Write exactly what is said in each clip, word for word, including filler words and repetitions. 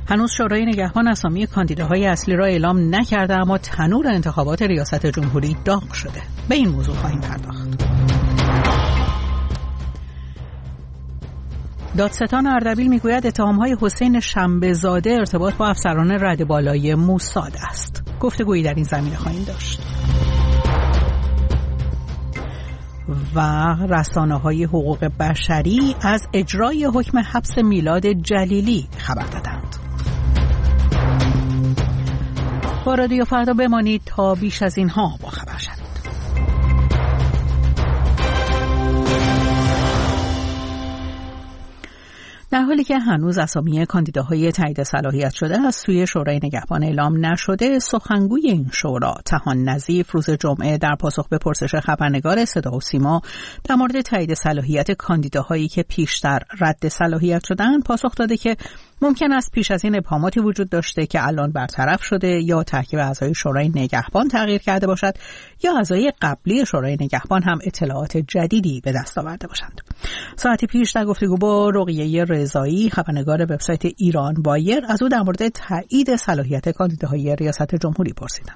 هنوز شورای نگهبان اسامی کاندیداهای اصلی را اعلام نکرده، اما تنور انتخابات ریاست جمهوری داغ شده. به این موضوع خواهیم پرداخت. دادستان اردبیل میگوید اتهام‌های حسین شنبه‌زاده ارتباط با افسران ردبالای موساد است. گفتگویی در این زمینه خواهیم داشت. و رسانه‌های حقوق بشری از اجرای حکم حبس میلاد جلیلی خبر دادند. با رادیو فردا بمانید تا بیش از اینها با خبر شوید. در حالی که هنوز اسامی کاندیداهای تایید صلاحیت شده از سوی شورای نگهبان اعلام نشده، سخنگوی این شورا تهان نظیف روز جمعه در پاسخ به پرسش خبرنگار صدا و سیما در مورد تایید صلاحیت کاندیداهایی که پیشتر رد صلاحیت شدند پاسخ داده که ممکن است پیش از این ابهاماتی وجود داشته که الان برطرف شده یا ترکیب اعضای شورای نگهبان تغییر کرده باشد یا اعضای قبلی شورای نگهبان هم اطلاعات جدیدی به دست آورده باشند. ساعتی پیش در گفتگو با رقیه رضایی خبرنگار وبسایت ایران وایر از او در مورد تایید صلاحیت کاندیداهای ریاست جمهوری پرسیدم.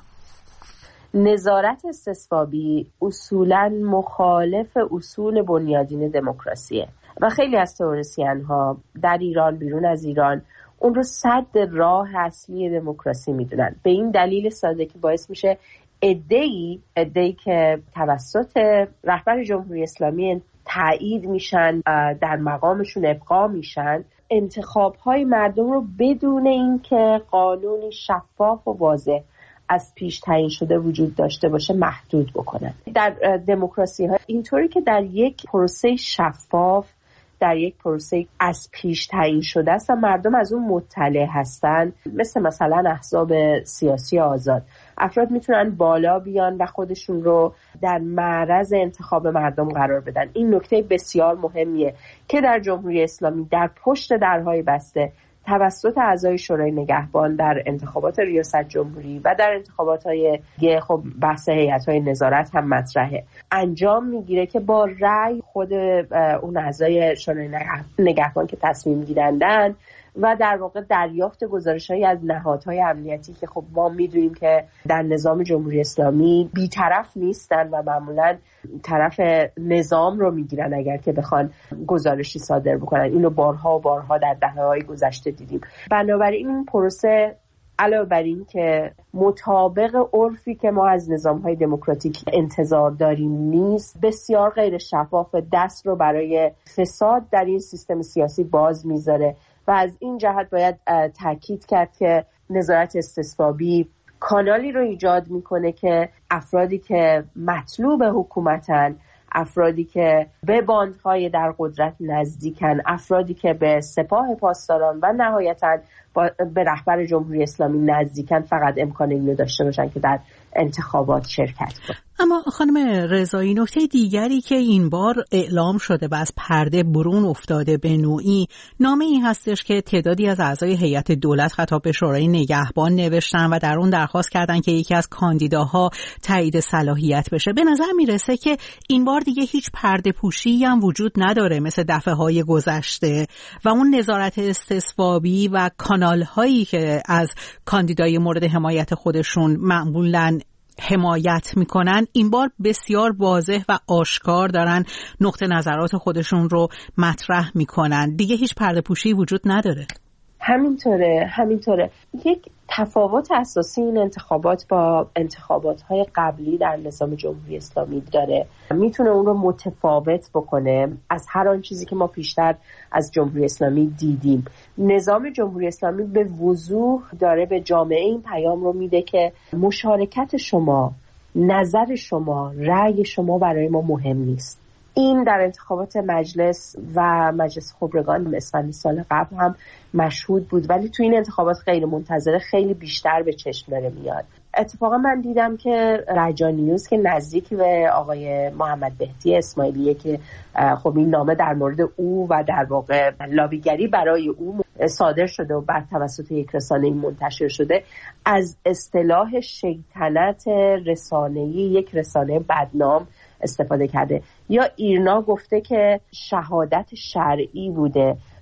نظارت استصوابی اصولاً مخالف اصول بنیادین دموکراسیه و خیلی از تئوریسین‌ها در ایران بیرون از ایران اون رو صد راه اصلی دموکراسی میدونن. به این دلیل ساده که باعث میشه عده‌ای عده‌ای که توسط رهبر جمهوری اسلامی تایید میشن، در مقامشون ابقا میشن، انتخاب‌های مردم رو بدون اینکه قانونی شفاف و واضح از پیش تعیین شده وجود داشته باشه محدود بکنن. در دموکراسی ها اینطوری که در یک پروسه شفاف، در یک پروسه از پیش تعیین شده است و مردم از اون مطلع هستن، مثل مثلا احزاب سیاسی آزاد، افراد میتونن بالا بیان و خودشون رو در معرض انتخاب مردم قرار بدن. این نکته بسیار مهمیه که در جمهوری اسلامی در پشت درهای بسته توسط اعضای شورای نگهبان در انتخابات ریاست جمهوری و در انتخابات‌های خب بحث هیئت‌های نظارت هم مطرحه، انجام میگیره که با رأی خود اون اعضای شورای نگهبان که تصمیم گیرندن و در واقع دریافت گزارش‌هایی از نهادهای امنیتی که خب ما می‌دونیم که در نظام جمهوری اسلامی بی‌طرف نیستن و معمولاً طرف نظام رو میگیرن اگر که بخوان گزارشی صادر بکنن. اینو بارها و بارها در دهه‌های گذشته دیدیم. بنابراین این پروسه علاوه بر این که مطابق عرفی که ما از نظام‌های دموکراتیک انتظار داریم نیست، بسیار غیر شفاف، دست رو برای فساد در این سیستم سیاسی باز میذاره و از این جهت باید تاکید کرد که نظارت استصوابی کانالی رو ایجاد میکنه که افرادی که مطلوب حکومتن، افرادی که به باندهای در قدرت نزدیکن، افرادی که به سپاه پاسداران و نهایتاً به رهبر جمهوری اسلامی نزدیکن فقط امکان اینو داشته باشن که در انتخابات شرکت کنن. اما خانم رضایی، نکته دیگری که این بار اعلام شده و از پرده برون افتاده به نوعی نامه ای هستش که تعدادی از اعضای هیئت دولت خطاب به شورای نگهبان نوشتن و در اون درخواست کردن که یکی از کاندیداها تایید صلاحیت بشه. به نظر میرسه که این بار دیگه هیچ پرده پوشی هم وجود نداره مثل دفعه‌های گذشته و اون نظارت استصوابی و کانال هایی که از کاندیدای مورد حمایت خودشون معمولاً حمایت میکنن این بار بسیار واضح و آشکار دارن نقطه نظرات خودشون رو مطرح میکنن. دیگه هیچ پرده پوشی وجود نداره. همینطوره همینطوره یک تفاوت اساسی این انتخابات با انتخابات‌های قبلی در نظام جمهوری اسلامی داره، میتونه اون رو متفاوت بکنه از هر آن چیزی که ما پیشتر از جمهوری اسلامی دیدیم. نظام جمهوری اسلامی به وضوح داره به جامعه این پیام رو میده که مشارکت شما، نظر شما، رأی شما برای ما مهم نیست. این در انتخابات مجلس و مجلس خبرگان اسفند سال قبل هم مشهود بود، ولی تو این انتخابات غیر منتظره خیلی بیشتر به چشم داره میاد. اتفاقا من دیدم که رجا نیوز که نزدیک به آقای محمد بهتی اسماعیلیه که خب این نامه در مورد او و در واقع لابیگری برای او صادر شده و بعد توسط یک رسانه منتشر شده، از اصطلاح شیطنت رسانه‌ای، یک رسانه بدنام استفاده کرده. یا ایرنا گفته که شهادت شرعی بوده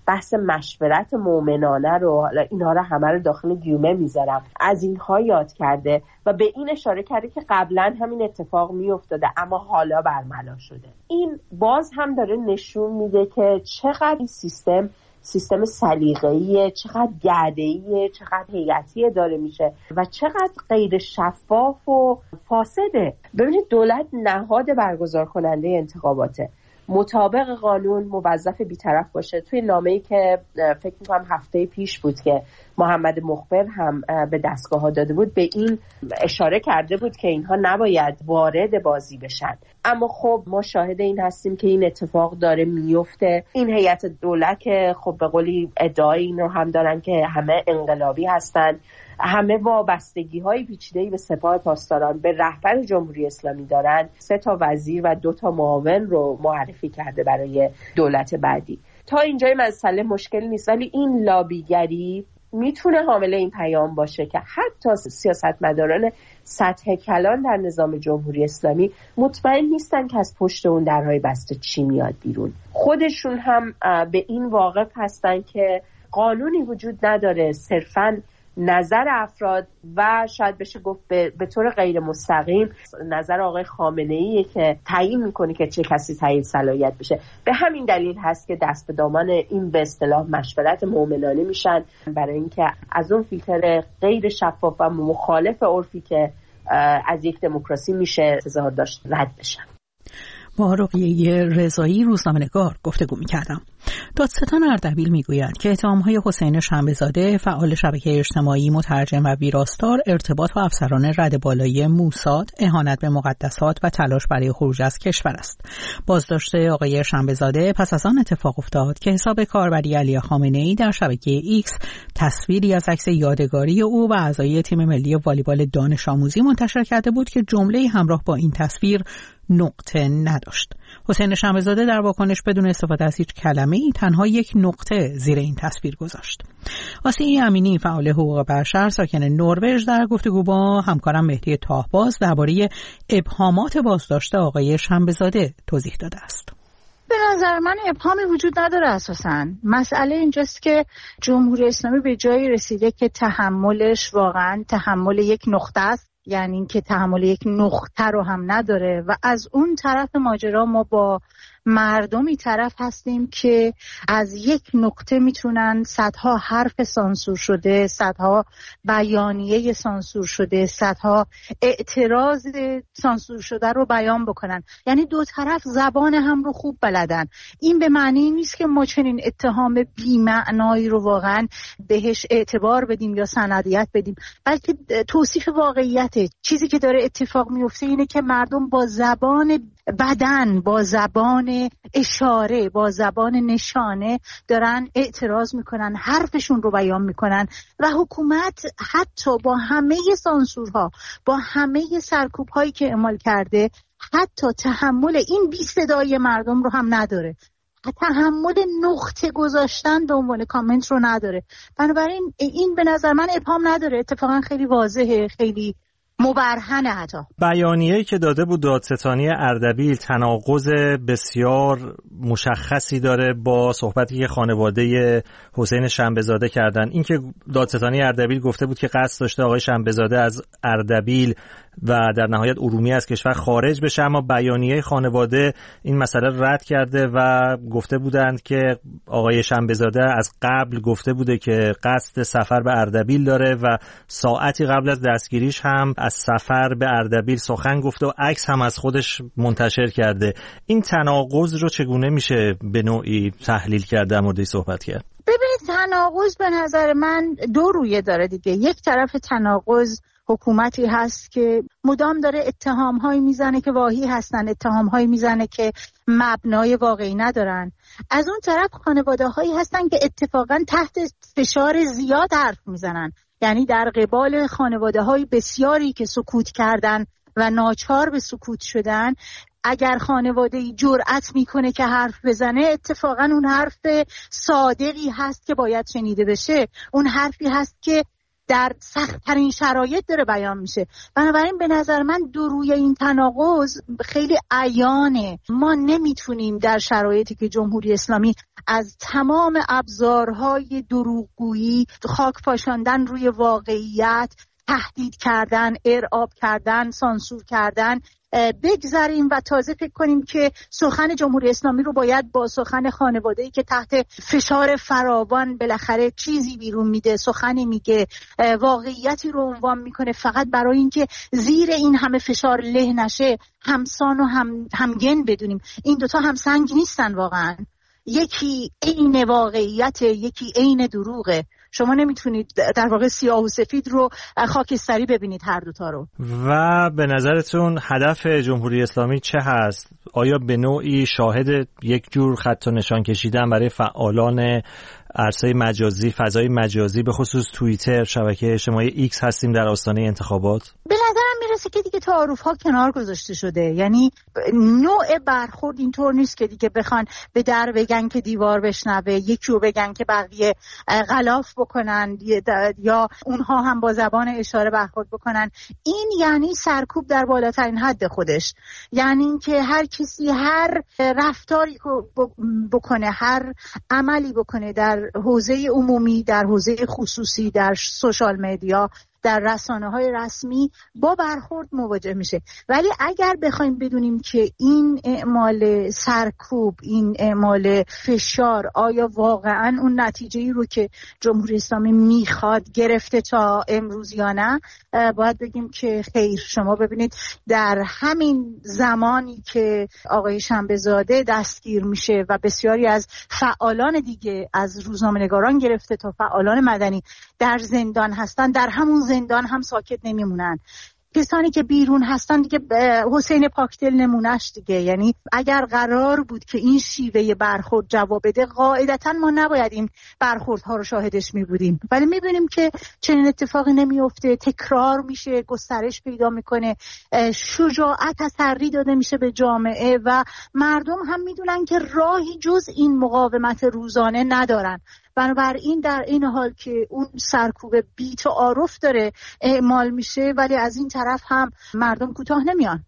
بحث مشورت مومنانه رو، حالا اینها رو همه رو داخل گیومه میذارم، از اینها یاد کرده و به این اشاره کرده که قبلا همین اتفاق میافتاده اما حالا برملا شده. این باز هم داره نشون میده که چقدر این سیستم سیستم سلیقه‌ایه، چقدر گرده‌ایه، چقدر هیئتیه داره میشه و چقدر غیر شفاف و فاسده. ببینید دولت نهاد برگزار کننده انتخاباته، مطابق قانون موظف بی‌طرف باشه. توی نامه‌ای که فکر می‌کنم هفته پیش بود که محمد مخبر هم به دستگاه‌ها داده بود به این اشاره کرده بود که اینها نباید وارد بازی بشن. اما خب ما شاهد این هستیم که این اتفاق داره میفته. این هیئت دولت که خب به قولی ادعای این رو هم دارن که همه انقلابی هستن، همه وابستگی‌های پیچیده‌ای به سپاه پاسداران به رهبر جمهوری اسلامی دارن، سه تا وزیر و دو تا معاون رو معرفی کرده برای دولت بعدی. تا اینجای مسئله مشکل نیست، ولی این لابیگری میتونه حامل این پیام باشه که حتی سیاستمداران سطح کلان در نظام جمهوری اسلامی مطمئن نیستن که از پشت اون درهای بسته چی میاد بیرون. خودشون هم به این واقف هستن که قانونی وجود نداره، صرفاً نظر افراد و شاید بشه گفت به, به طور غیر مستقیم نظر آقای خامنه‌ایه که تعیین میکنه که چه کسی تعیین صلاحیت بشه. به همین دلیل هست که دست به دامان این به اصطلاح مشورت مومنانه میشن برای اینکه از اون فیلتر غیر شفاف و مخالف عرفی که از یک دموکراسی میشه انتظار داشت رد بشن. با رقیه رضایی روزنامه‌نگار گفتگو می‌کردم. دادستان اردبیل میگوید که اتهام‌های حسین شنبه‌زاده فعال شبکه اجتماعی، مترجم و ویراستار، ارتباط با افسران رد بالایی موساد، اهانت به مقدسات و تلاش برای خروج از کشور است. بازداشت آقای شنبه‌زاده پس از آن اتفاق افتاد که حساب کاربری علی خامنه‌ای در شبکه ایکس تصویری از عکس یادگاری او و اعضای تیم ملی والیبال دانش آموزی منتشر کرده بود که جمله‌ای همراه با این تصویر نقطه نداشت. حسین شنبه‌زاده در واکنش بدون استفاده از هیچ کلمه‌ای تنها یک نقطه زیر این تصویر گذاشت. آسیه امینی فعال حقوق بشر ساکن نروژ در گفتگو با همکارم مهدی تاهباز درباره ابهامات بازداشت آقای شنبه‌زاده توضیح داده است. به نظر من ابهامی وجود نداره. اساساً مسئله اینجاست که جمهوری اسلامی به جایی رسیده که تحملش واقعاً تحمل یک نقطه است، یعنی اینکه تحمل یک نقطه رو هم نداره و از اون طرف ماجرا ما با مردمی طرف هستیم که از یک نقطه میتونن صدها حرف سانسور شده، صدها بیانیه سانسور شده، صدها اعتراض سانسور شده رو بیان بکنن. یعنی دو طرف زبان هم رو خوب بلدن. این به معنی نیست که ما چنین اتهام بی‌معنایی رو واقعا بهش اعتبار بدیم یا سندیت بدیم، بلکه توصیف واقعیته. چیزی که داره اتفاق میفته اینه که مردم با زبان بدن، با زبان اشاره، با زبان نشانه دارن اعتراض میکنن، حرفشون رو بیان میکنن و حکومت حتی با همه سانسورها، با همه سرکوب‌هایی که اعمال کرده، حتی تحمل این بی صدای مردم رو هم نداره، تحمل نقطه گذاشتن به عنوان کامنت رو نداره. بنابراین این به نظر من ابهام نداره، اتفاقا خیلی واضحه، خیلی مبرهنه. حتی بیانیه‌ای که داده بود دادستانی اردبیل تناقض بسیار مشخصی داره با صحبتی که خانواده حسین شنبه‌زاده کردن. این که دادستانی اردبیل گفته بود که قصد داشته آقای شنبه‌زاده از اردبیل و در نهایت ارومیه از کشور خارج بشه، اما بیانیه خانواده این مسئله رد کرده و گفته بودند که آقای شنبه‌زاده از قبل گفته بوده که قصد سفر به اردبیل داره و ساعتی قبل از دستگیریش هم از سفر به اردبیل سخن گفته و عکس هم از خودش منتشر کرده. این تناقض رو چگونه میشه به نوعی تحلیل کرد، در موردش صحبت کرد؟ ببینید، تناقض به نظر من دو رویه داره دیگه. یک طرف تناقض حکومتی هست که مدام داره اتهام‌هایی میزنه که واهی هستن، اتهام‌هایی میزنه که مبنای واقعی ندارن. از اون طرف خانواده‌هایی هستن که اتفاقاً تحت فشار زیاد حرف میزنن. یعنی در قبال خانواده‌های بسیاری که سکوت کردن و ناچار به سکوت شدن، اگر خانواده‌ای جرأت میکنه که حرف بزنه، اتفاقاً اون حرف صادقی هست که باید شنیده بشه، اون حرفی هست که در سخت‌ترین شرایط داره بیان میشه. بنابراین به نظر من دو روی این تناقض خیلی عیانه. ما نمیتونیم در شرایطی که جمهوری اسلامی از تمام ابزارهای دروغگویی، خاک پاشاندن روی واقعیت، تهدید کردن، ارعاب کردن، سانسور کردن بگذاریم و تازه فکر کنیم که سخن جمهوری اسلامی رو باید با سخن خانواده‌ای که تحت فشار فراوان بالاخره چیزی بیرون میده، سخنی میگه، واقعیتی رو عنوان میکنه فقط برای اینکه زیر این همه فشار له نشه، همسان و هم همگن بدونیم. این دوتا هم سنگ نیستن واقعا. یکی عین واقعیت، یکی عین دروغه. شما نمیتونید در واقع سیاه و سفید رو خاکستری ببینید هر دوتا رو. و به نظرتون هدف جمهوری اسلامی چه هست؟ آیا به نوعی شاهد یک جور خط و نشان کشیدن برای فعالان عرصه مجازی، فضای مجازی، به خصوص توییتر، شبکه اجتماعی ایکس هستیم در آستانه انتخابات؟ به نظرم میرسه که دیگه تعارف ها کنار گذاشته شده. یعنی نوع برخورد اینطور نیست که دیگه بخوان به در بگن که دیوار بشنوه، یکی رو بگن که بقیه غلاف بکنن یا اونها هم با زبان اشاره برخورد بکنن. این یعنی سرکوب در بالاترین حد خودش. یعنی اینکه هر کسی هر رفتاری بکنه، هر عملی بکنه در حوزه عمومی، در حوزه خصوصی، در سوشال مدیا، در رسانه‌های رسمی با برخورد مواجه میشه. ولی اگر بخوایم بدونیم که این اعمال سرکوب، این اعمال فشار آیا واقعا اون نتیجه‌ای رو که جمهوری اسلامی میخواد گرفته تا امروز یا نه، باید بگیم که خیر. شما ببینید در همین زمانی که آقای شنبه‌زاده دستگیر میشه و بسیاری از فعالان دیگه از روزنامه‌نگاران گرفته تا فعالان مدنی در زندان هستن، در همون زندان هم ساکت نمیمونن. کسانی که بیرون هستن دیگه، حسین پاکدل نمونهش دیگه. یعنی اگر قرار بود که این شیوه برخورد جواب بده، قاعدتا ما نباید این برخوردها رو شاهدش می بودیم، ولی می بینیم که چنین اتفاقی نمیفته، تکرار میشه، گسترش پیدا میکنه، شجاعت تسری داده میشه به جامعه و مردم هم میدونن که راهی جز این مقاومت روزانه ندارن. بنابراین در این حال که اون سرکوب بی تعارف داره اعمال میشه، ولی از این طرف هم مردم کوتاه نمیان.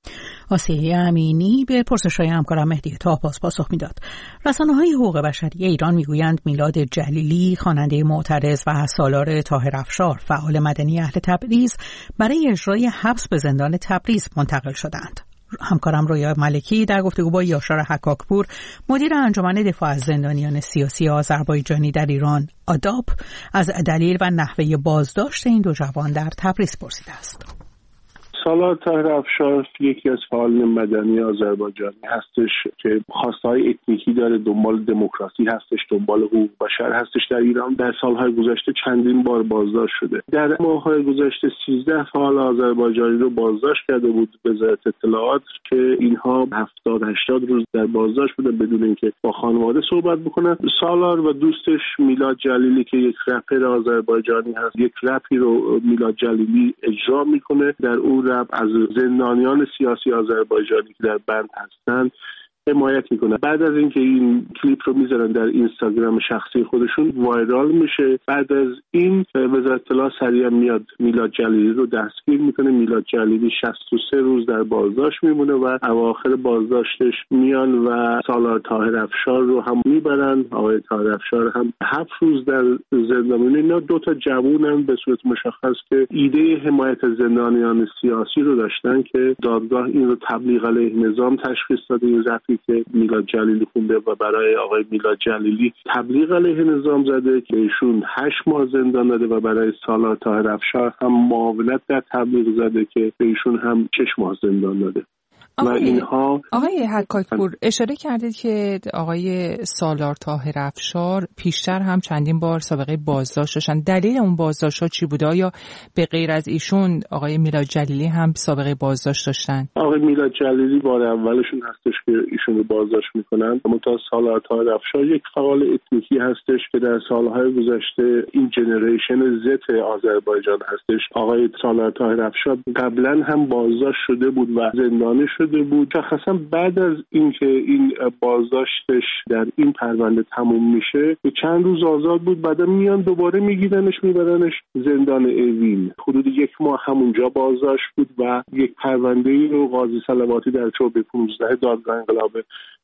آسیه امینی به پرسش‌های همکارم مهدی طاه‌پاس پاسخ میداد. رسانه‌های حقوق بشری ایران میگویند میلاد جلیلی، خواننده معترض، و سالار طاهر افشار، فعال مدنی اهل تبریز، برای اجرای حبس به زندان تبریز منتقل شدند. همکارم رویا ملکی در گفتگو با یاشار حکاکپور، مدیر انجمن دفاع از زندانیان سیاسی آذربایجانی در ایران آداپ، از دلیل و نحوه بازداشت این دو جوان در تبریز پرسیده است. سالار طاهر افشار یکی از فعالان مدنی آذربایجانی هستش که خواستهای اتنیکی داره، دنبال دموکراسی هستش، دنبال حقوق بشر هستش در ایران. در سالهای گذشته چندین بار بازداشت شده. در ماه‌های گذشته سیزده فعال آذربایجانی رو بازداشت کرده بود وزارت اطلاعات که اینها هفتاد هشتاد روز در بازداشت بودن بدون اینکه با خانواده صحبت بکنن. سالار و دوستش میلاد جلیلی که یک رپر آذربایجانی هست، یک رپی رو میلاد جلیلی اجرا میکنه. در اون از زندانیان سیاسی آذربایجانی که در بند هستند حمایت میکنه. بعد از اینکه این کلیپ رو میذارن در اینستاگرام شخصی خودشون، وایرال میشه. بعد از این وزارت اطلاعات سریع میاد میلاد جلیلی رو دستگیر میکنه. میلاد جلیلی شصت و سه روز در بازداشت میمونه و اواخر بازداشتش میان و سالار طاهر افشار رو هم میبرن. آقای طاهر افشار هم هفت روز در زندان میمونه. اینا دو تا جوونن به صورت مشخص که ایده حمایت از زندانیان سیاسی رو داشتن که دادگاه این رو تبلیغ علیه نظام تشخیص داده. این که میلاد جلیلی خونده و برای آقای میلاد جلیلی تبلیغ علیه نظام زده که ایشون هشت ماه زندان داده و برای سالار طاهر افشار هم معاونت در تبلیغ زده که ایشون هم شش ماه زندان داده. و اینها آقای حکاکپور اشاره کردید که آقای سالار طاهر افشار پیشتر هم چندین بار سابقه بازداشت داشتن. دلیل اون بازداشت‌ها چی بوده؟ آیا به غیر از ایشون آقای میلاد جلیلی هم سابقه بازداشت داشتن؟ آقای میلاد جلیلی بار اولشون هستش که ایشون رو بازداشت میکنن. اما تا سالار طاهر افشار یک فعال اتنیکی هستش که در سالهای گذشته این جنریشن زت آذربایجان هستش. آقای سالار طاهر افشار قبلا هم بازداشت شده بود و زندانی شده بود. شخصا بعد از اینکه این بازداشتش در این پرونده تموم میشه چند روز آزاد بود، بعدا میان دوباره میگیرنش میبرنش زندان اوین. حدود یک ماه همونجا بازداشت بود و یک پرونده ای رو قاضی صلواتی در چوب پانزده دادگاه انقلاب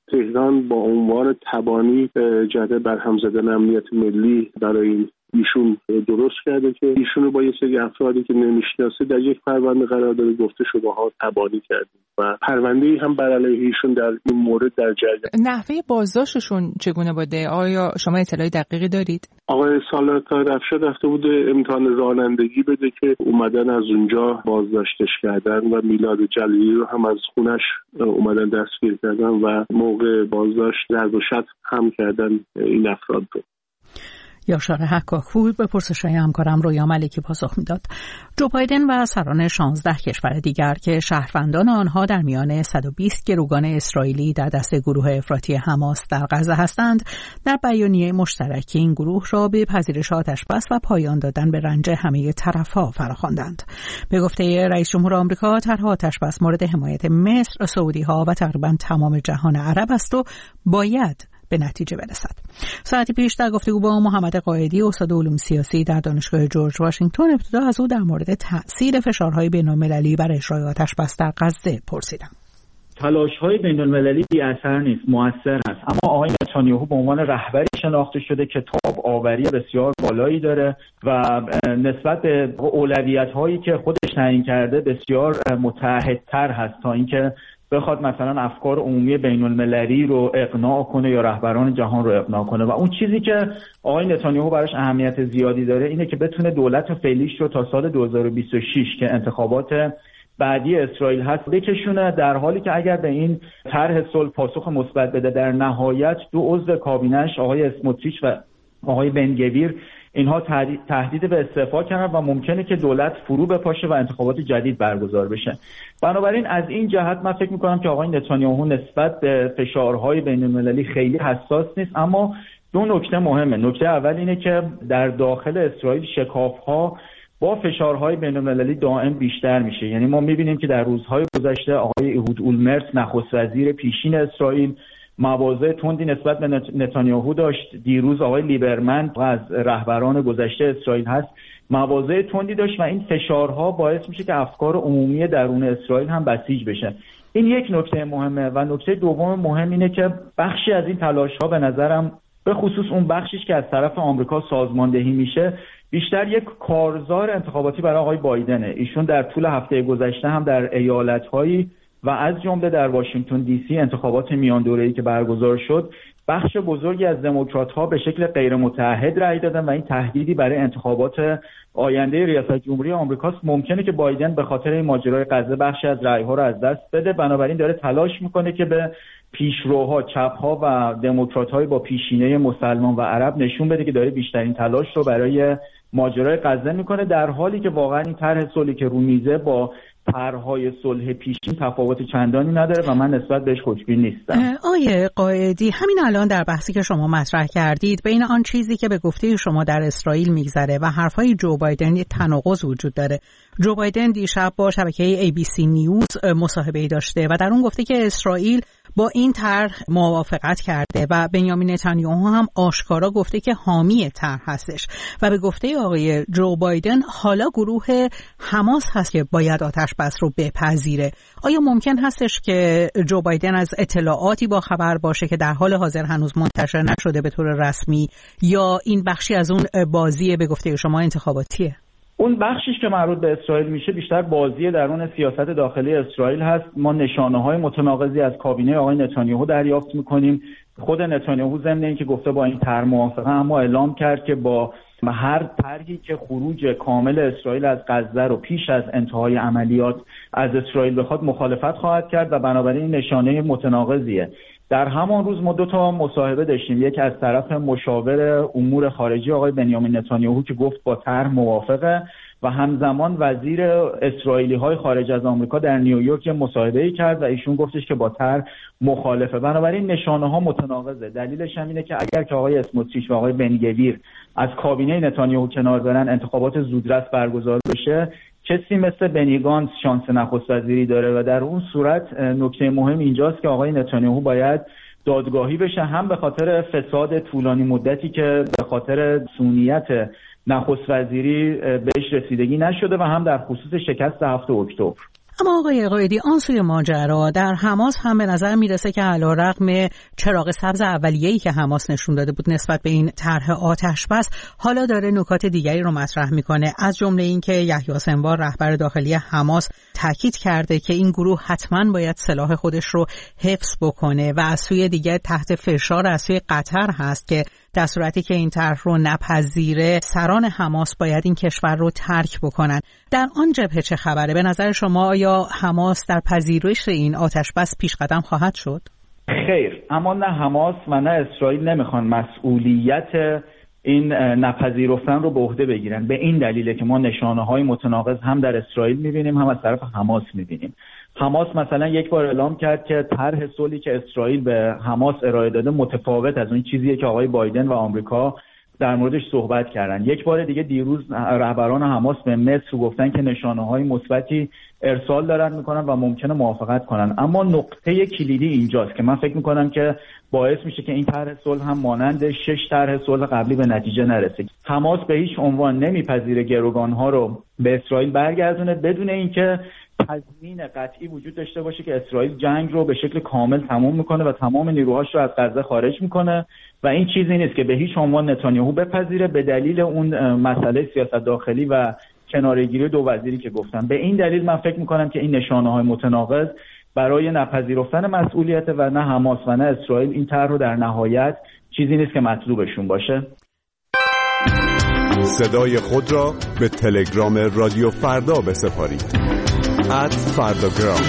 تهران با عنوان تبانی جهت برهم زدن امنیت ملی برای این ایشون درست کرده که ایشونو با یه سری افرادی که نمیشناسه در یک پرونده قرار داده، گفته شماها تبانی کردید و پرونده‌ای هم بر علیه ایشون در این مورد در جریان. نحوه بازداشتشون چگونه بوده؟ آیا شما اطلاعی دقیقی دارید؟ آقای سالار طاهر افشار رفته بوده امتحان رانندگی بده که اومدن از اونجا بازداشتش کردن و میلاد جلیلی رو هم از خونش اومدن دستگیر کردن و موقع بازداشت ضرب و شتم هم کردن این افراد رو. یاشار حکاکپور به پرسش‌های همکارم رویا ملکی پاسخ میداد. جو بایدن و سران شانزده کشور دیگر که شهروندان آنها در میان صد و بیست گروگان اسرائیلی در دست گروه افراطی حماس در غزه هستند، در بیانیه مشترکی این گروه را به پذیرش آتش‌بس و پایان دادن به رنج همه طرف‌ها فراخواندند. به گفته رئیس جمهور آمریکا، طرح آتش‌بس مورد حمایت مصر، سعودی‌ها و تقریباً تمام جهان عرب است و باید به نتیجه برسد. ساعتی پیش در گفتگو با محمد قائدی، استاد علوم سیاسی در دانشگاه جورج واشنگتن، ابتدا از او در مورد تأثیر فشارهای بین‌المللی بر اجرای آتش‌بس در غزه پرسیدم. تلاش‌های بین‌المللی بی اثر نیست، مؤثر است. اما آقای نتانیاهو به عنوان رهبری شناخته شده که تاب آوری بسیار بالایی داره و نسبت به اولویت‌هایی که خودش تعیین کرده بسیار متعهدتر هست تا اینکه بخواد مثلا افکار عمومی بین المللی رو اقناع کنه یا رهبران جهان رو اقناع کنه. و اون چیزی که آقای نتانیاهو براش اهمیت زیادی داره اینه که بتونه دولت فعلیش رو تا سال دو هزار و بیست و شش که انتخابات بعدی اسرائیل هست بکشونه، در حالی که اگر به این طرح صلح پاسخ مثبت بده، در نهایت دو عضو کابینه‌اش آقای اسموتریچ و آقای بن گویر اینها تهدید به استعفا کردن و ممکنه که دولت فرو بپاشه و انتخابات جدید برگزار بشه. بنابراین از این جهت من فکر می‌کنم که آقای نتانیاهو نسبت به فشارهای بین‌المللی خیلی حساس نیست. اما دو نکته مهمه. نکته اول اینه که در داخل اسرائیل شکاف‌ها با فشارهای بین‌المللی دائم بیشتر میشه. یعنی ما می‌بینیم که در روزهای گذشته آقای اهود اولمرت نخست وزیر پیشین اسرائیل مواضع تندی نسبت به نتانیاهو داشت. دیروز آقای لیبرمن از رهبران گذشته اسرائیل هست مواضع تندی داشت و این فشارها باعث میشه که افکار عمومی درون اسرائیل هم بسیج بشه. این یک نکته مهمه. و نکته دوم مهم اینه که بخشی از این تلاش‌ها به نظرم به خصوص اون بخشیش که از طرف آمریکا سازماندهی میشه بیشتر یک کارزار انتخاباتی برای آقای بایدنه. ایشون در طول هفته گذشته هم در ایالت‌هایی و از جمله در واشنگتن دی سی انتخابات میان دوره‌ای که برگزار شد، بخش بزرگی از دموکرات‌ها به شکل غیر متعهد رأی دادن و این تهدیدی برای انتخابات آینده ریاست جمهوری آمریکاست. ممکنه که بایدن به خاطر این ماجرای غزه بخشی از رأی‌ها رو از دست بده، بنابراین داره تلاش میکنه که به پیشروها، چپ‌ها و دموکرات‌های با پیشینه مسلمان و عرب نشون بده که داره بیشترین تلاش رو برای ماجرای غزه میکنه، در حالی که واقعا این طرح صلحی که رو میزه با طرح‌های صلح پیشین تفاوت چندانی نداره و من نسبت بهش خوشبین نیستم. آیه قائدی، همین الان در بحثی که شما مطرح کردید بین آن چیزی که به گفته شما در اسرائیل میگذره و حرفای جو بایدن یک تناقض وجود داره. جو بایدن دیشب با شبکه ای بی سی نیوز مصاحبه‌ای داشته و در اون گفته که اسرائیل با این طرح موافقت کرده و بنیامین نتانیاهو هم آشکارا گفته که حامی طرح هستش و به گفته آقای جو بایدن حالا گروه حماس هست که باید آتش‌بس رو بپذیره. آیا ممکن هستش که جو بایدن از اطلاعاتی با خبر باشه که در حال حاضر هنوز منتشر نشده به طور رسمی، یا این بخشی از اون بازی به گفته شما انتخاباتیه؟ اون بخشیش که مربوط به اسرائیل میشه بیشتر بازی درون سیاست داخلی اسرائیل هست. ما نشانه‌های متناقضی از کابینه آقای نتانیاهو دریافت می‌کنیم. خود نتانیاهو ضمن اینکه گفته با این طرح موافقه، اما اعلام کرد که با هر طرحی که خروج کامل اسرائیل از غزه رو پیش از انتهای عملیات از اسرائیل بخواد مخالفت خواهد کرد و بنابراین نشانه متناقضیه. در همان روز ما دو تا مصاحبه داشتیم، یک از طرف مشاور امور خارجی آقای بنیامین نتانیاهو که گفت با طرح موافقه و همزمان وزیر اسرائیلی های خارج از آمریکا در نیویورک مصاحبه‌ای کرد و ایشون گفتش که با طرح مخالفه. بنابراین نشانه ها متناقضه. دلیلش هم اینه که اگر که آقای اسموتریچ و آقای بن گویر از کابینه نتانیاهو کنار برن، انتخابات زودرس برگزار بشه، کسی مثل بنی گانتز شانس نخست وزیری داره و در اون صورت نکته مهم اینجاست که آقای نتانیاهو باید دادگاهی بشه، هم به خاطر فساد طولانی مدتی که به خاطر صونیت نخست وزیری بهش رسیدگی نشده و هم در خصوص شکست هفت اکتبر. اما آقای قائدی، آن سوی ماجرا در حماس هم به نظر میرسه که علیرغم چراغ سبز اولیه‌ای که حماس نشون داده بود نسبت به این طرح آتش بس، حالا داره نکات دیگری رو مطرح میکنه، از جمله اینکه یحیی سنوار رهبر داخلی حماس تاکید کرده که این گروه حتما باید سلاح خودش رو حفظ بکنه و از سوی دیگر تحت فشار از سوی قطر هست که در صورتی که این طرح رو نپذیره سران حماس باید این کشور رو ترک بکنن. در آن جبهه چه خبره؟ به نظر شما آیا حماس در پذیرش این آتش بس پیش قدم خواهد شد؟ خیر، اما نه حماس و نه اسرائیل نمیخوان مسئولیت این نپذیرفتن رو به عهده بگیرن. به این دلیله که ما نشانه‌های متناقض هم در اسرائیل می‌بینیم هم از طرف حماس می‌بینیم. حماس مثلا یک بار اعلام کرد که طرح صلحی که اسرائیل به حماس ارائه داده متفاوت از اون چیزیه که آقای بایدن و آمریکا در موردش صحبت کردن. یک بار دیگه دیروز رهبران حماس به مصر گفتن که نشانه‌های مثبتی ارسال دارن میکنن و ممکنه موافقت کنن. اما نقطه کلیدی اینجاست که من فکر میکنم که باعث میشه که این طرح صلح هم مانند شش طرح صلح قبلی به نتیجه نرسه. حماس به هیچ عنوان نمیپذیره گروگانها رو به اسرائیل برگردونه بدون اینکه تضمین قطعی وجود داشته باشه که اسرائیل جنگ رو به شکل کامل تمام میکنه و تمام نیروهاش رو از غزه خارج میکنه و این چیزی نیست که به هیچ عنوان نتانیاهو بپذیره به دلیل اون مسئله سیاست داخلی و کناره‌گیری دو وزیری که گفتم. به این دلیل من فکر میکنم که این نشانه‌های متناقض برای نپذیرفتن مسئولیت و نه حماس و نه اسرائیل این طرح رو در نهایت چیزی نیست که مطلوبشون باشه. صدای خود را به تلگرام رادیو فردا بسپارید. ات فرداگرام.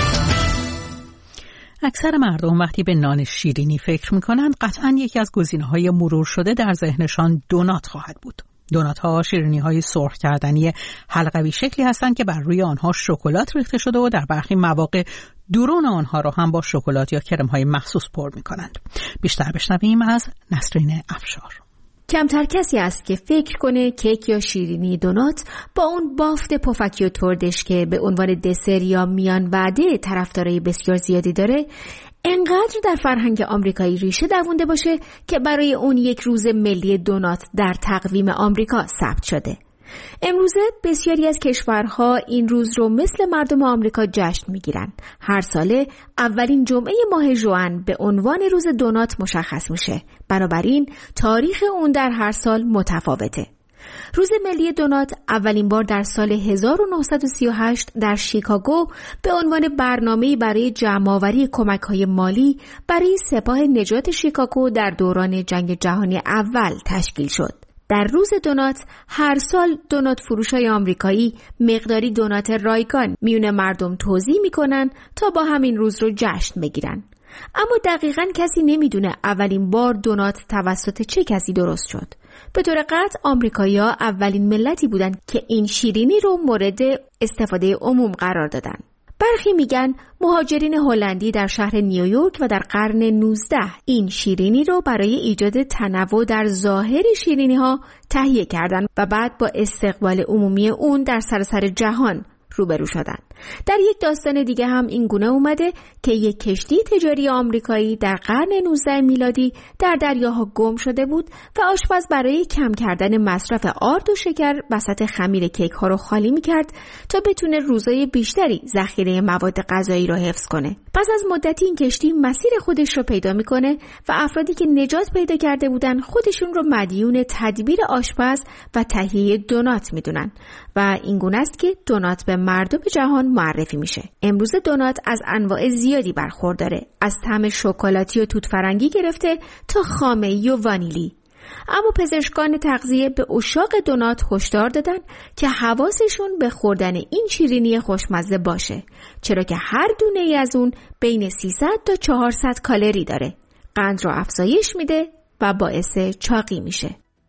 اکثر مردم وقتی به نان شیرینی فکر میکنند قطعاً یکی از گزینه‌های مرور شده در ذهنشان دونات خواهد بود. دونات ها شیرینی های سرخ کردنی حلقوی شکلی هستند که بر روی آنها شکلات ریخته شده و در برخی مواقع درون آنها را هم با شکلات یا کرم های مخصوص پر میکنند. بیشتر بشنویم از نسرین افشار. کمتر کسی است که فکر کنه کیک یا شیرینی دونات با اون بافت پفکی و تردش که به عنوان دسر یا میان وعده طرفدارای بسیار زیادی داره انقدر در فرهنگ آمریکایی ریشه دوونده باشه که برای اون یک روز ملی دونات در تقویم آمریکا ثبت شده. امروزه بسیاری از کشورها این روز رو مثل مردم آمریکا جشن میگیرن. هر ساله اولین جمعه ماه ژوئن به عنوان روز دونات مشخص میشه. بنابراین تاریخ اون در هر سال متفاوته. روز ملی دونات اولین بار در سال هزار و نهصد و سی و هشت در شیکاگو به عنوان برنامه‌ای برای جمع‌آوری کمک‌های مالی برای سپاه نجات شیکاگو در دوران جنگ جهانی اول تشکیل شد. در روز دونات هر سال دونات فروشای آمریکایی مقداری دونات رایگان میون مردم توزیع میکنن تا با همین روز رو جشن بگیرن. اما دقیقاً کسی نمیدونه اولین بار دونات توسط چه کسی درست شد. به طور قطع آمریکایی‌ها اولین ملتی بودن که این شیرینی رو مورد استفاده عموم قرار دادن. برخی میگن مهاجرین هلندی در شهر نیویورک و در قرن نوزدهم این شیرینی رو برای ایجاد تنوع در ظاهر شیرینی ها تهیه کردن و بعد با استقبال عمومی اون در سراسر جهان روبرو شدن. در یک داستان دیگه هم این گونه اومده که یک کشتی تجاری آمریکایی در قرن نوزدهم میلادی در دریاها گم شده بود و آشپز برای کم کردن مصرف آرد و شکر وسط خمیر کیک ها رو خالی میکرد تا بتونه روزای بیشتری ذخیره مواد غذایی رو حفظ کنه. پس از مدتی این کشتی مسیر خودش رو پیدا میکنه و افرادی که نجات پیدا کرده بودن خودشون رو مدیون تدبیر آشپز و تهیه دونات میدونن و این گونه است که دونات به مردم جهان معرفی میشه. امروز دونات از انواع زیادی برخورداره، از طعم شکلاتی و توت فرنگی گرفته تا خامه‌ای و وانیلی. اما پزشکان تغذیه به عشاق دونات هشدار دادن که حواسشون به خوردن این شیرینی خوشمزه باشه، چرا که هر دونه ای از اون بین سیصد تا چهارصد کالری داره. قند رو افزایش میده و باعث چاقی میشه.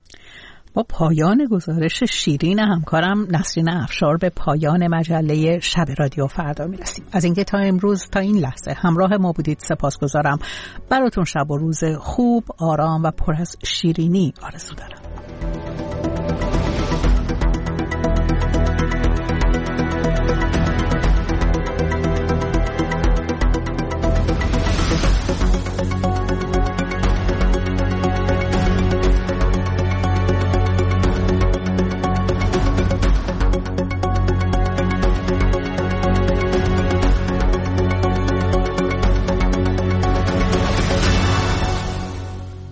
با پایان گزارش شیرین همکارم نسرین افشار به پایان مجله شب رادیو فردا میرسیم. از اینکه تا امروز تا این لحظه همراه ما بودید سپاسگزارم. براتون شب و روز خوب، آرام و پر از شیرینی آرزو دارم.